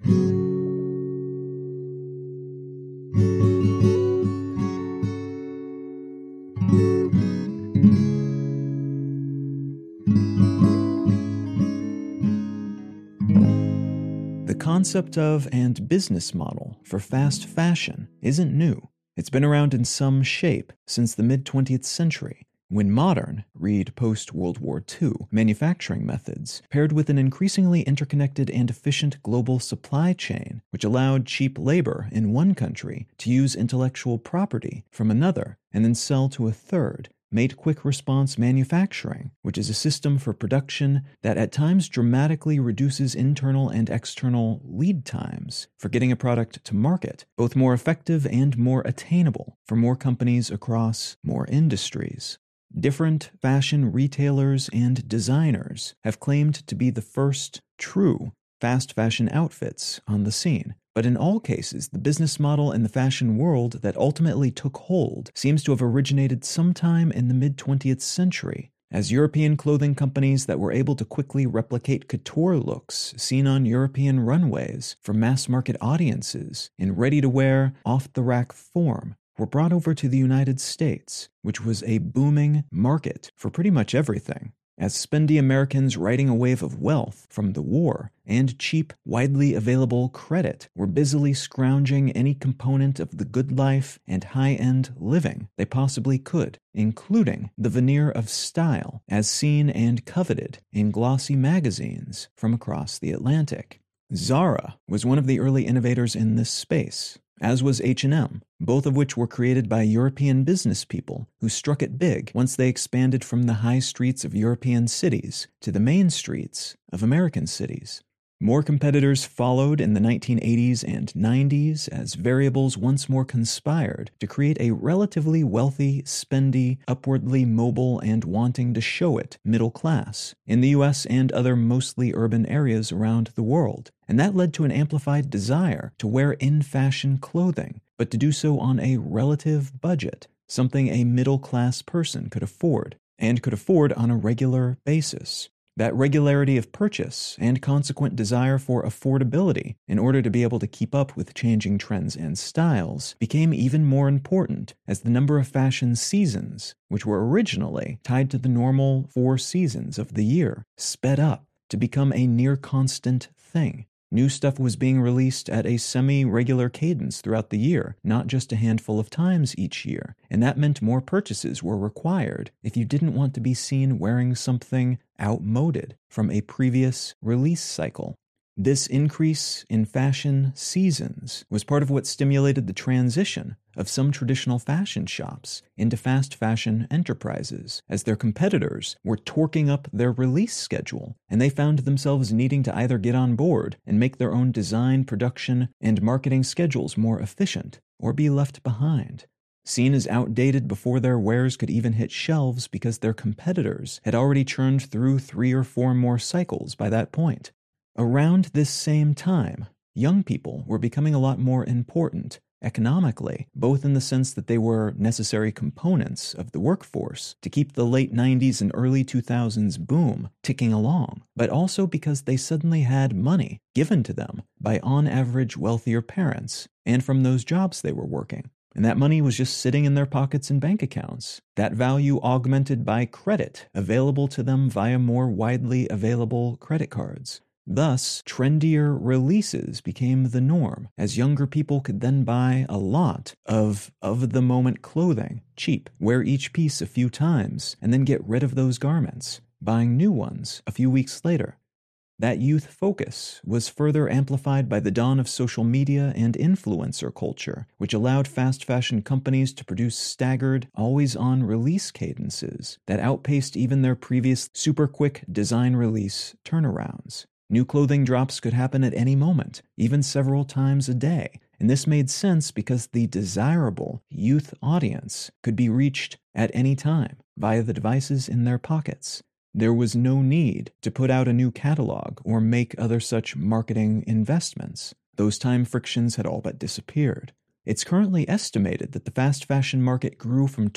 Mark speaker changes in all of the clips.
Speaker 1: The concept of and business model for fast fashion isn't new. It's been around in some shape since the mid-20th century, when modern, read post-World War II, manufacturing methods paired with an increasingly interconnected and efficient global supply chain, which allowed cheap labor in one country to use intellectual property from another and then sell to a third, made quick response manufacturing, which is a system for production that at times dramatically reduces internal and external lead times for getting a product to market, both more effective and more attainable for more companies across more industries. Different fashion retailers and designers have claimed to be the first true fast fashion outfits on the scene. But in all cases, the business model in the fashion world that ultimately took hold seems to have originated sometime in the mid-20th century, as European clothing companies that were able to quickly replicate couture looks seen on European runways for mass-market audiences in ready-to-wear, off-the-rack form were brought over to the United States, which was a booming market for pretty much everything, as spendy Americans riding a wave of wealth from the war and cheap, widely available credit were busily scrounging any component of the good life and high-end living they possibly could, including the veneer of style as seen and coveted in glossy magazines from across the Atlantic. Zara was one of the early innovators in this space, as was H&M, both of which were created by European business people who struck it big once they expanded from the high streets of European cities to the main streets of American cities. More competitors followed in the 1980s and 90s as variables once more conspired to create a relatively wealthy, spendy, upwardly mobile, and wanting to show it middle class in the US and other mostly urban areas around the world. And that led to an amplified desire to wear in-fashion clothing, but to do so on a relative budget, something a middle-class person could afford, and could afford on a regular basis. That regularity of purchase and consequent desire for affordability in order to be able to keep up with changing trends and styles became even more important as the number of fashion seasons, which were originally tied to the normal 4 seasons of the year, sped up to become a near constant thing. New stuff was being released at a semi-regular cadence throughout the year, not just a handful of times each year, and that meant more purchases were required if you didn't want to be seen wearing something outmoded from a previous release cycle. This increase in fashion seasons was part of what stimulated the transition of some traditional fashion shops into fast fashion enterprises, as their competitors were torquing up their release schedule, and they found themselves needing to either get on board and make their own design, production, and marketing schedules more efficient, or be left behind. Seen as outdated before their wares could even hit shelves because their competitors had already churned through 3 or 4 more cycles by that point. Around this same time, young people were becoming a lot more important economically, both in the sense that they were necessary components of the workforce to keep the late 90s and early 2000s boom ticking along, but also because they suddenly had money given to them by on-average wealthier parents and from those jobs they were working. And that money was just sitting in their pockets and bank accounts, that value augmented by credit available to them via more widely available credit cards. Thus, trendier releases became the norm, as younger people could then buy a lot of the-moment clothing, cheap, wear each piece a few times, and then get rid of those garments, buying new ones a few weeks later. That youth focus was further amplified by the dawn of social media and influencer culture, which allowed fast fashion companies to produce staggered, always-on release cadences that outpaced even their previous super-quick design release turnarounds. New clothing drops could happen at any moment, even several times a day, and this made sense because the desirable youth audience could be reached at any time via the devices in their pockets. There was no need to put out a new catalog or make other such marketing investments. Those time frictions had all but disappeared. It's currently estimated that the fast fashion market grew from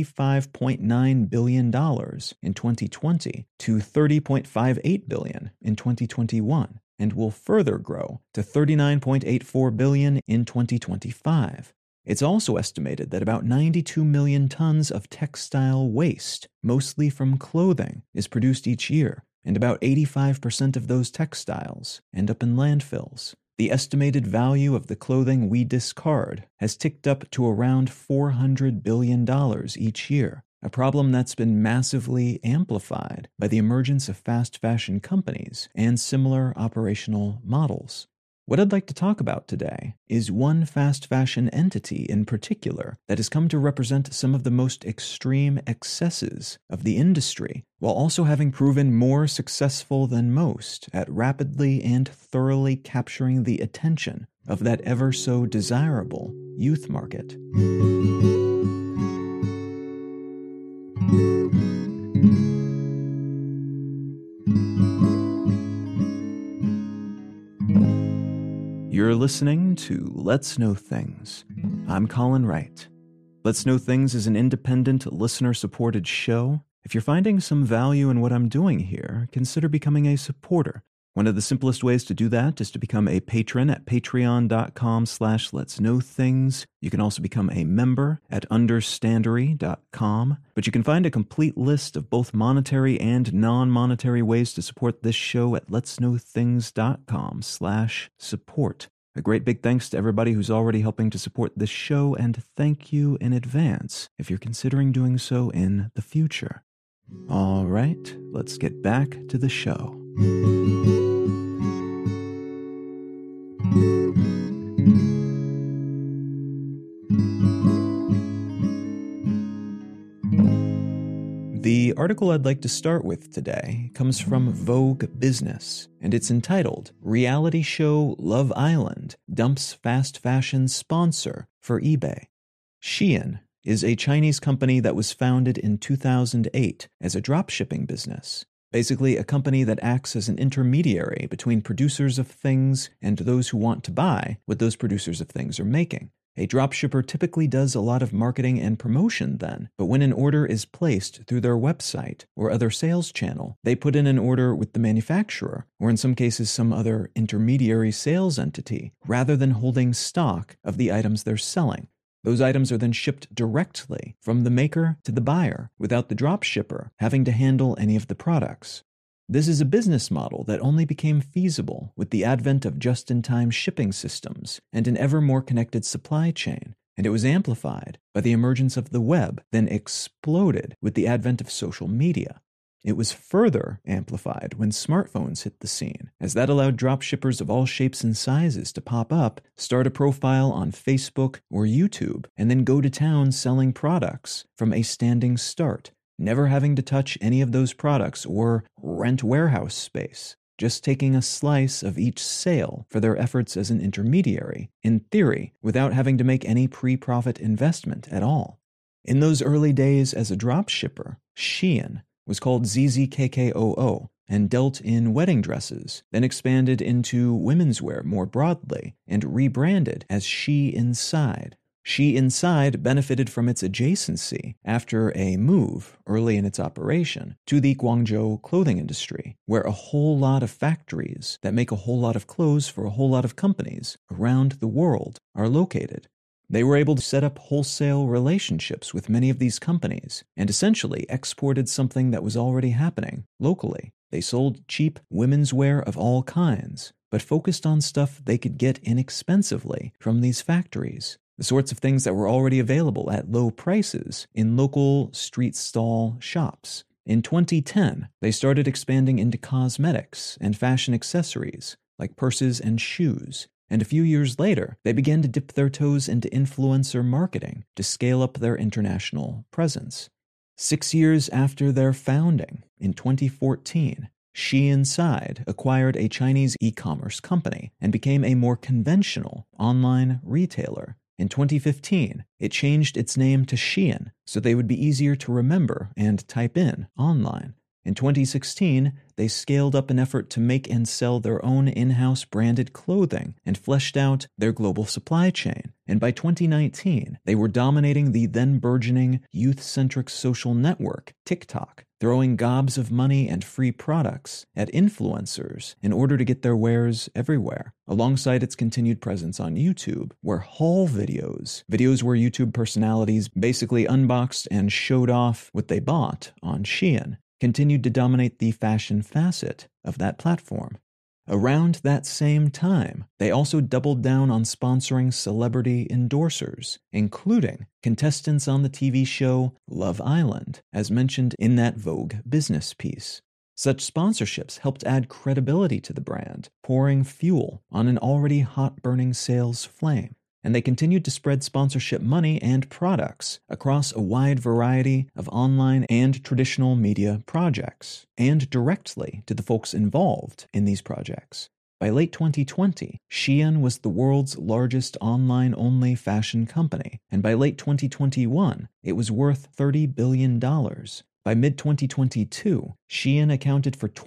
Speaker 1: $25.9 billion in 2020 to $30.58 billion in 2021, and will further grow to $39.84 billion in 2025. It's also estimated that about 92 million tons of textile waste, mostly from clothing, is produced each year, and about 85% of those textiles end up in landfills. The estimated value of the clothing we discard has ticked up to around $400 billion each year, a problem that's been massively amplified by the emergence of fast fashion companies and similar operational models. What I'd like to talk about today is one fast fashion entity in particular that has come to represent some of the most extreme excesses of the industry, while also having proven more successful than most at rapidly and thoroughly capturing the attention of that ever so desirable youth market. You're listening to Let's Know Things. I'm Colin Wright. Let's Know Things is an independent, listener-supported show. If you're finding some value in what I'm doing here, consider becoming a supporter. One of the simplest ways to do that is to become a patron at patreon.com/letsknowthings. You can also become a member at understandery.com. But you can find a complete list of both monetary and non-monetary ways to support this show at letsknowthings.com/support. A great big thanks to everybody who's already helping to support this show, and thank you in advance if you're considering doing so in the future. All right, let's get back to the show. The article I'd like to start with today comes from Vogue Business, and it's entitled, "Reality Show Love Island Dumps Fast Fashion Sponsor for eBay." Shein is a Chinese company that was founded in 2008 as a dropshipping business. Basically, a company that acts as an intermediary between producers of things and those who want to buy what those producers of things are making. A dropshipper typically does a lot of marketing and promotion then, but when an order is placed through their website or other sales channel, they put in an order with the manufacturer, or in some cases some other intermediary sales entity, rather than holding stock of the items they're selling. Those items are then shipped directly from the maker to the buyer, without the dropshipper having to handle any of the products. This is a business model that only became feasible with the advent of just-in-time shipping systems and an ever more connected supply chain, and it was amplified by the emergence of the web, then exploded with the advent of social media. It was further amplified when smartphones hit the scene, as that allowed dropshippers of all shapes and sizes to pop up, start a profile on Facebook or YouTube, and then go to town selling products from a standing start, never having to touch any of those products or rent warehouse space, just taking a slice of each sale for their efforts as an intermediary, in theory, without having to make any pre-profit investment at all. In those early days as a dropshipper, Shein was called ZZKKOO and dealt in wedding dresses, then expanded into women's wear more broadly and rebranded as She Inside. She Inside benefited from its adjacency after a move early in its operation to the Guangzhou clothing industry, where a whole lot of factories that make a whole lot of clothes for a whole lot of companies around the world are located. They were able to set up wholesale relationships with many of these companies and essentially exported something that was already happening locally. They sold cheap women's wear of all kinds, but focused on stuff they could get inexpensively from these factories. The sorts of things that were already available at low prices in local street stall shops. In 2010, they started expanding into cosmetics and fashion accessories, like purses and shoes. And a few years later, they began to dip their toes into influencer marketing to scale up their international presence. 6 years after their founding, in 2014, She Inside acquired a Chinese e-commerce company and became a more conventional online retailer. In 2015, it changed its name to Shein so they would be easier to remember and type in online. In 2016, they scaled up an effort to make and sell their own in-house branded clothing and fleshed out their global supply chain. And by 2019, they were dominating the then burgeoning youth-centric social network, TikTok, throwing gobs of money and free products at influencers in order to get their wares everywhere, alongside its continued presence on YouTube, where haul videos where YouTube personalities basically unboxed and showed off what they bought on Shein, continued to dominate the fashion facet of that platform. Around that same time, they also doubled down on sponsoring celebrity endorsers, including contestants on the TV show Love Island, as mentioned in that Vogue business piece. Such sponsorships helped add credibility to the brand, pouring fuel on an already hot-burning sales flame. And they continued to spread sponsorship money and products across a wide variety of online and traditional media projects, and directly to the folks involved in these projects. By late 2020, Shein was the world's largest online-only fashion company, and by late 2021, it was worth $30 billion. By mid-2022, Shein accounted for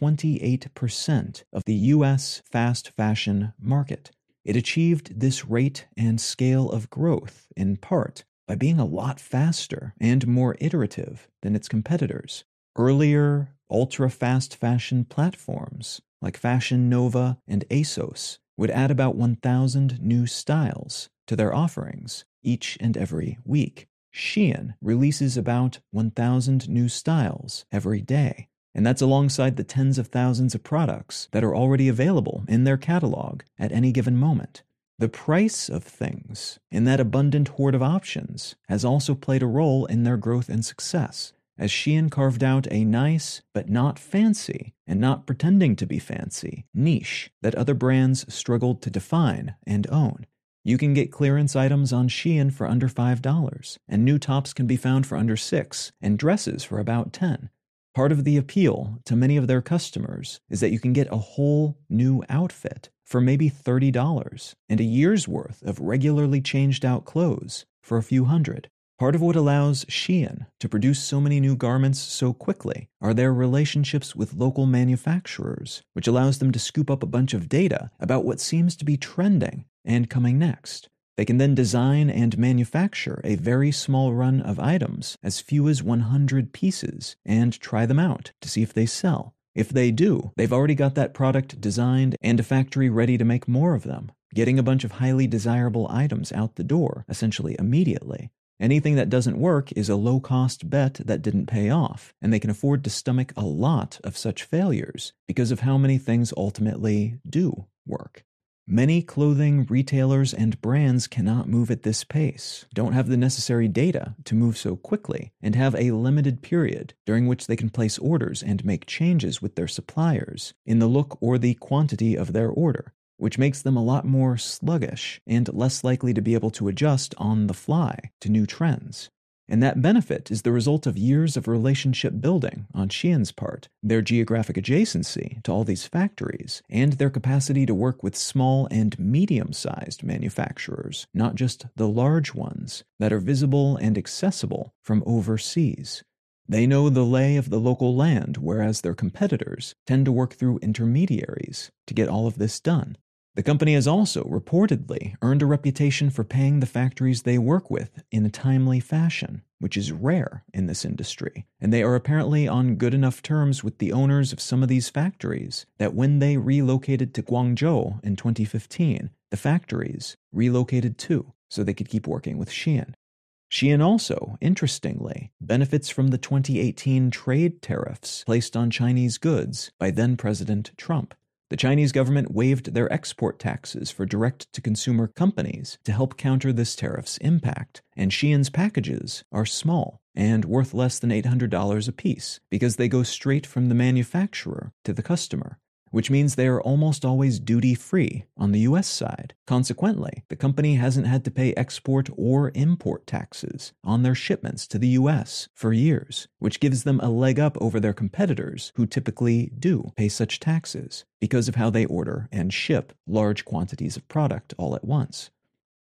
Speaker 1: 28% of the U.S. fast fashion market. It achieved this rate and scale of growth, in part, by being a lot faster and more iterative than its competitors. Earlier, ultra-fast fashion platforms, like Fashion Nova and ASOS, would add about 1,000 new styles to their offerings each and every week. Shein releases about 1,000 new styles every day. And that's alongside the tens of thousands of products that are already available in their catalog at any given moment. The price of things in that abundant horde of options has also played a role in their growth and success, as Shein carved out a nice, but not fancy, and not pretending to be fancy, niche that other brands struggled to define and own. You can get clearance items on Shein for under $5, and new tops can be found for under $6, and dresses for about $10. Part of the appeal to many of their customers is that you can get a whole new outfit for maybe $30 and a year's worth of regularly changed out clothes for a few hundred. Part of what allows Shein to produce so many new garments so quickly are their relationships with local manufacturers, which allows them to scoop up a bunch of data about what seems to be trending and coming next. They can then design and manufacture a very small run of items, as few as 100 pieces, and try them out to see if they sell. If they do, they've already got that product designed and a factory ready to make more of them, getting a bunch of highly desirable items out the door, essentially immediately. Anything that doesn't work is a low-cost bet that didn't pay off, and they can afford to stomach a lot of such failures because of how many things ultimately do work. Many clothing retailers and brands cannot move at this pace, don't have the necessary data to move so quickly, and have a limited period during which they can place orders and make changes with their suppliers in the look or the quantity of their order, which makes them a lot more sluggish and less likely to be able to adjust on the fly to new trends. And that benefit is the result of years of relationship building on Shein's part, their geographic adjacency to all these factories, and their capacity to work with small and medium-sized manufacturers, not just the large ones that are visible and accessible from overseas. They know the lay of the local land, whereas their competitors tend to work through intermediaries to get all of this done. The company has also reportedly earned a reputation for paying the factories they work with in a timely fashion, which is rare in this industry, and they are apparently on good enough terms with the owners of some of these factories that when they relocated to Guangzhou in 2015, the factories relocated too, so they could keep working with Shein. Shein also, interestingly, benefits from the 2018 trade tariffs placed on Chinese goods by then-President Trump. The Chinese government waived their export taxes for direct-to-consumer companies to help counter this tariff's impact, and Shein's packages are small and worth less than $800 apiece because they go straight from the manufacturer to the customer, which means they are almost always duty-free on the U.S. side. Consequently, the company hasn't had to pay export or import taxes on their shipments to the U.S. for years, which gives them a leg up over their competitors who typically do pay such taxes because of how they order and ship large quantities of product all at once.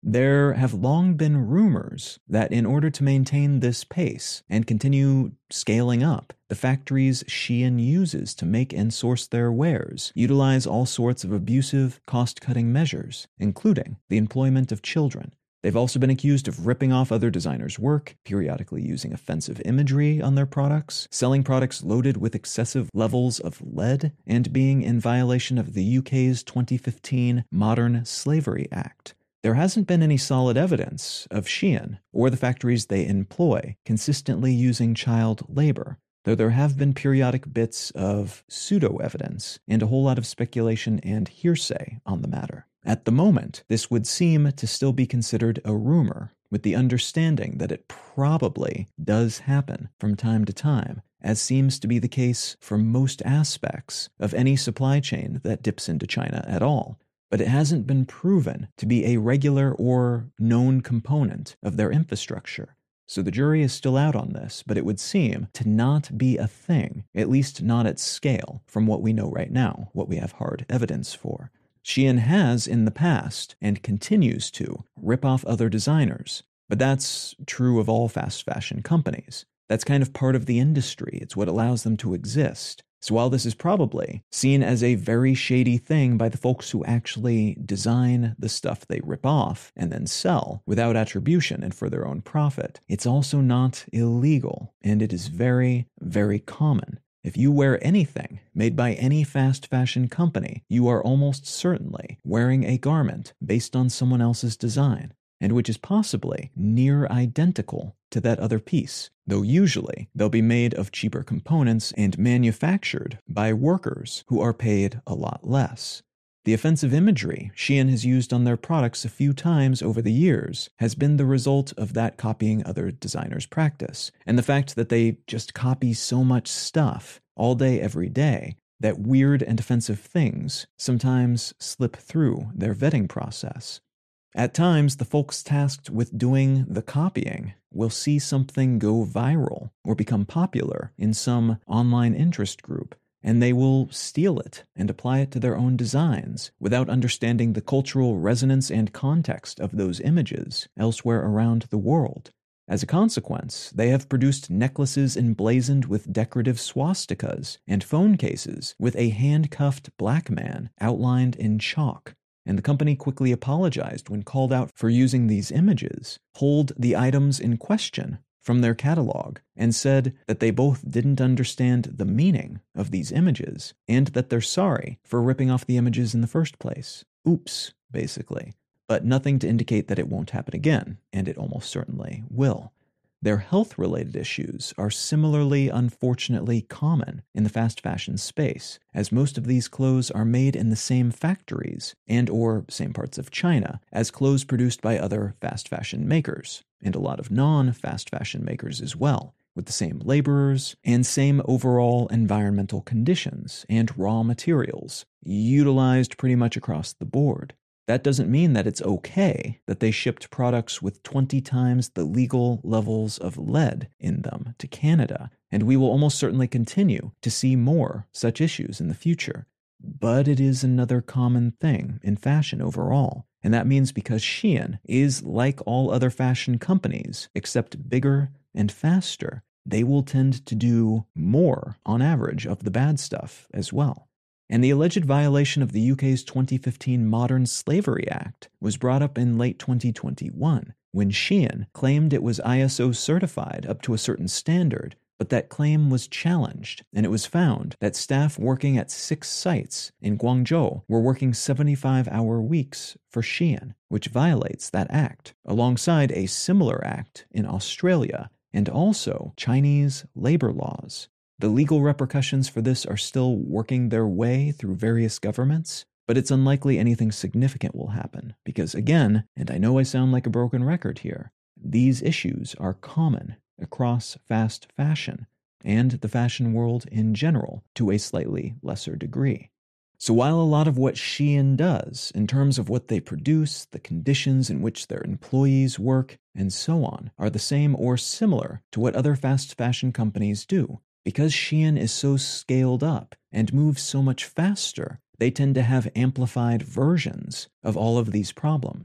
Speaker 1: There have long been rumors that in order to maintain this pace and continue scaling up, the factories Shein uses to make and source their wares utilize all sorts of abusive, cost-cutting measures, including the employment of children. They've also been accused of ripping off other designers' work, periodically using offensive imagery on their products, selling products loaded with excessive levels of lead, and being in violation of the UK's 2015 Modern Slavery Act. There hasn't been any solid evidence of Shein or the factories they employ consistently using child labor, though there have been periodic bits of pseudo-evidence and a whole lot of speculation and hearsay on the matter. At the moment, this would seem to still be considered a rumor, with the understanding that it probably does happen from time to time, as seems to be the case for most aspects of any supply chain that dips into China at all. But it hasn't been proven to be a regular or known component of their infrastructure. So the jury is still out on this, but it would seem to not be a thing, at least not at scale, from what we know right now, what we have hard evidence for. Shein has in the past, and continues to, rip off other designers. But that's true of all fast fashion companies. That's kind of part of the industry. It's what allows them to exist. So while this is probably seen as a very shady thing by the folks who actually design the stuff they rip off and then sell without attribution and for their own profit, it's also not illegal, and it is very, very common. If you wear anything made by any fast fashion company, you are almost certainly wearing a garment based on someone else's design, and which is possibly near identical to that other piece, though usually they'll be made of cheaper components and manufactured by workers who are paid a lot less. The offensive imagery Shein has used on their products a few times over the years has been the result of that copying other designers' practice, and the fact that they just copy so much stuff all day, every day, that weird and offensive things sometimes slip through their vetting process. At times, the folks tasked with doing the copying will see something go viral or become popular in some online interest group, and they will steal it and apply it to their own designs without understanding the cultural resonance and context of those images elsewhere around the world. As a consequence, they have produced necklaces emblazoned with decorative swastikas and phone cases with a handcuffed black man outlined in chalk. And the company quickly apologized when called out for using these images, pulled the items in question from their catalog, and said that they both didn't understand the meaning of these images, and that they're sorry for ripping off the images in the first place. Oops, basically. But nothing to indicate that it won't happen again, and it almost certainly will. Their health-related issues are similarly, unfortunately, common in the fast fashion space, as most of these clothes are made in the same factories and or same parts of China as clothes produced by other fast fashion makers, and a lot of non-fast fashion makers as well, with the same laborers and same overall environmental conditions and raw materials, utilized pretty much across the board. That doesn't mean that it's okay that they shipped products with 20 times the legal levels of lead in them to Canada, and we will almost certainly continue to see more such issues in the future. But it is another common thing in fashion overall, and that means because Shein is like all other fashion companies, except bigger and faster, they will tend to do more, on average, of the bad stuff as well. And the alleged violation of the UK's 2015 Modern Slavery Act was brought up in late 2021, when Shein claimed it was ISO certified up to a certain standard, but that claim was challenged, and it was found that staff working at 6 sites in Guangzhou were working 75-hour weeks for Shein, which violates that act, alongside a similar act in Australia, and also Chinese labor laws. The legal repercussions for this are still working their way through various governments, but it's unlikely anything significant will happen because, again, and I know I sound like a broken record here, these issues are common across fast fashion and the fashion world in general to a slightly lesser degree. So while a lot of what Shein does in terms of what they produce, the conditions in which their employees work, and so on, are the same or similar to what other fast fashion companies do, because Shein is so scaled up and moves so much faster, they tend to have amplified versions of all of these problems.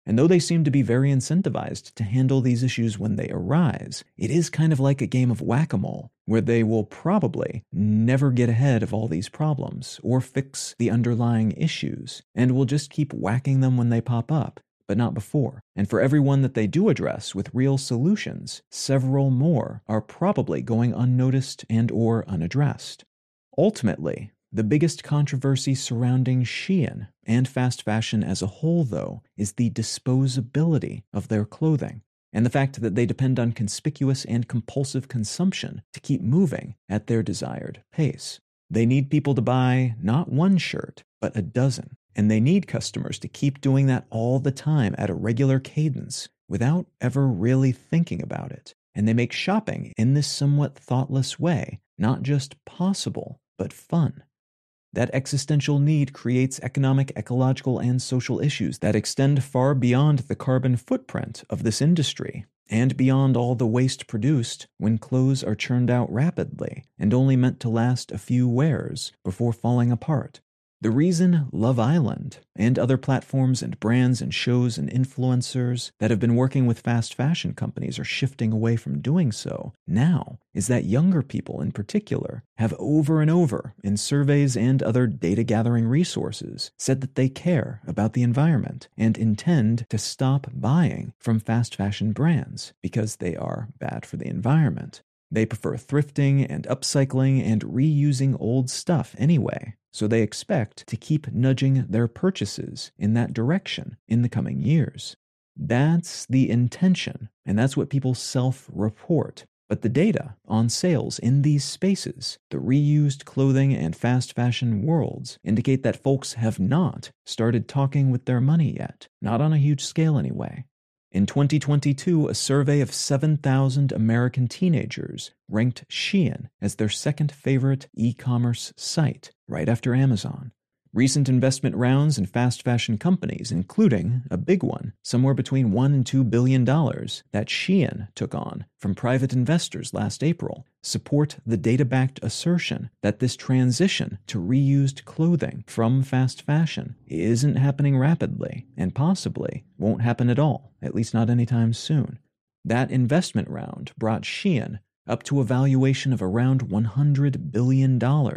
Speaker 1: And though they seem to be very incentivized to handle these issues when they arise, it is kind of like a game of whack-a-mole, where they will probably never get ahead of all these problems or fix the underlying issues, and will just keep whacking them when they pop up, but not before. And for every one that they do address with real solutions, several more are probably going unnoticed and or unaddressed. Ultimately, the biggest controversy surrounding Shein and fast fashion as a whole, though, is the disposability of their clothing, and the fact that they depend on conspicuous and compulsive consumption to keep moving at their desired pace. They need people to buy not one shirt, but a dozen, and they need customers to keep doing that all the time at a regular cadence without ever really thinking about it. And they make shopping in this somewhat thoughtless way not just possible, but fun. That existential need creates economic, ecological, and social issues that extend far beyond the carbon footprint of this industry, and beyond all the waste produced when clothes are churned out rapidly and only meant to last a few wears before falling apart. The reason Love Island and other platforms and brands and shows and influencers that have been working with fast fashion companies are shifting away from doing so now is that younger people in particular have over and over in surveys and other data gathering resources said that they care about the environment and intend to stop buying from fast fashion brands because they are bad for the environment. They prefer thrifting and upcycling and reusing old stuff anyway, so they expect to keep nudging their purchases in that direction in the coming years. That's the intention, and that's what people self-report. But the data on sales in these spaces, the reused clothing and fast fashion worlds, indicate that folks have not started talking with their money yet, not on a huge scale anyway. In 2022, a survey of 7,000 American teenagers ranked Shein as their second favorite e-commerce site, right after Amazon. Recent investment rounds in fast fashion companies, including a big one, somewhere between $1 and $2 billion, that Shein took on from private investors last April, support the data-backed assertion that this transition to reused clothing from fast fashion isn't happening rapidly and possibly won't happen at all, at least not anytime soon. That investment round brought Shein up to a valuation of around $100 billion,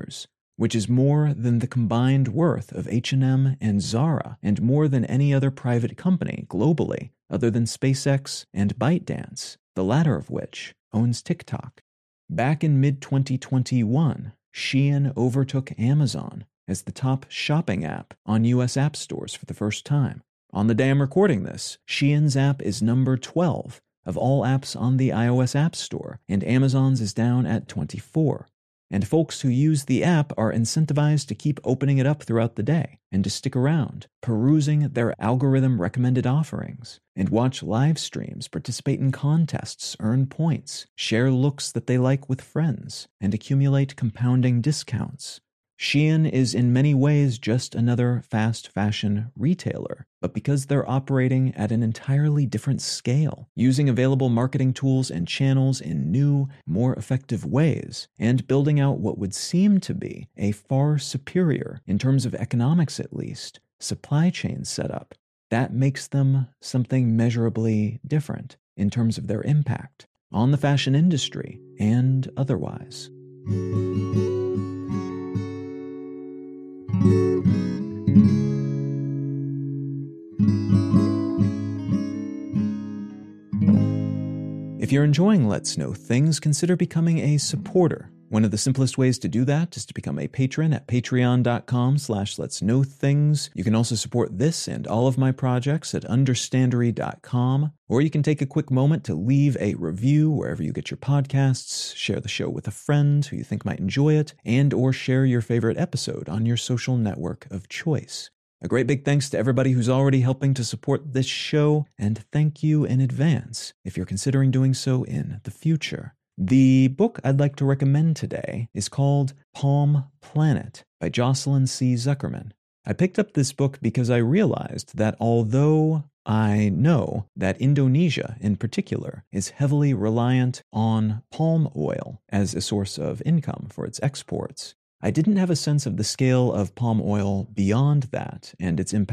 Speaker 1: which is more than the combined worth of H&M and Zara and more than any other private company globally other than SpaceX and ByteDance, the latter of which owns TikTok. Back in mid-2021, Shein overtook Amazon as the top shopping app on US app stores for the first time. On the day I'm recording this, Shein's app is number 12 of all apps on the iOS App Store, and Amazon's is down at 24. And folks who use the app are incentivized to keep opening it up throughout the day and to stick around, perusing their algorithm-recommended offerings, and watch live streams, participate in contests, earn points, share looks that they like with friends, and accumulate compounding discounts. Shein is in many ways just another fast fashion retailer, but because they're operating at an entirely different scale, using available marketing tools and channels in new, more effective ways, and building out what would seem to be a far superior, in terms of economics at least, supply chain setup, that makes them something measurably different in terms of their impact on the fashion industry and otherwise. If you're enjoying Let's Know Things, consider becoming a supporter. One of the simplest ways to do that is to become a patron at patreon.com/letsknowthings. You can also support this and all of my projects at understandery.com, or you can take a quick moment to leave a review wherever you get your podcasts, share the show with a friend who you think might enjoy it, and or share your favorite episode on your social network of choice. A great big thanks to everybody who's already helping to support this show, and thank you in advance if you're considering doing so in the future. The book I'd like to recommend today is called Palm Planet by Jocelyn C. Zuckerman. I picked up this book because I realized that although I know that Indonesia in particular is heavily reliant on palm oil as a source of income for its exports, I didn't have a sense of the scale of palm oil beyond that and its impact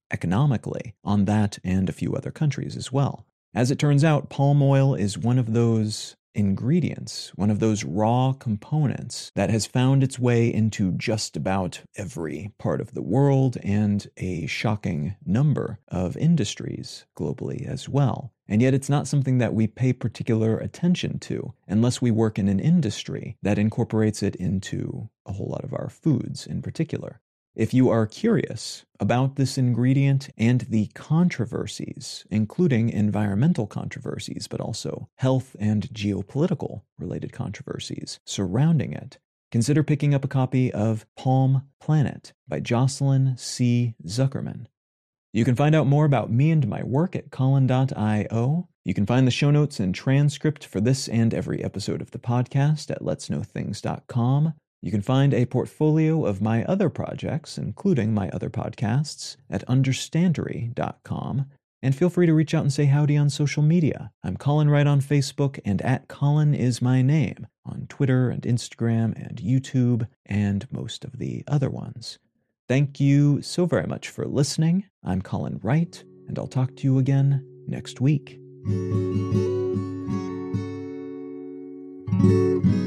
Speaker 1: economically on that and a few other countries as well. As it turns out, palm oil is one of those ingredients, one of those raw components that has found its way into just about every part of the world and a shocking number of industries globally as well. And yet it's not something that we pay particular attention to unless we work in an industry that incorporates it into a whole lot of our foods in particular. If you are curious about this ingredient and the controversies, including environmental controversies, but also health and geopolitical related controversies surrounding it, consider picking up a copy of Palm Planet by Jocelyn C. Zuckerman. You can find out more about me and my work at Colin.io. You can find the show notes and transcript for this and every episode of the podcast at letsknowthings.com. You can find a portfolio of my other projects, including my other podcasts, at understandery.com, and feel free to reach out and say howdy on social media. I'm Colin Wright on Facebook, and at Colin is my name on Twitter and Instagram and YouTube and most of the other ones. Thank you so very much for listening. I'm Colin Wright, and I'll talk to you again next week.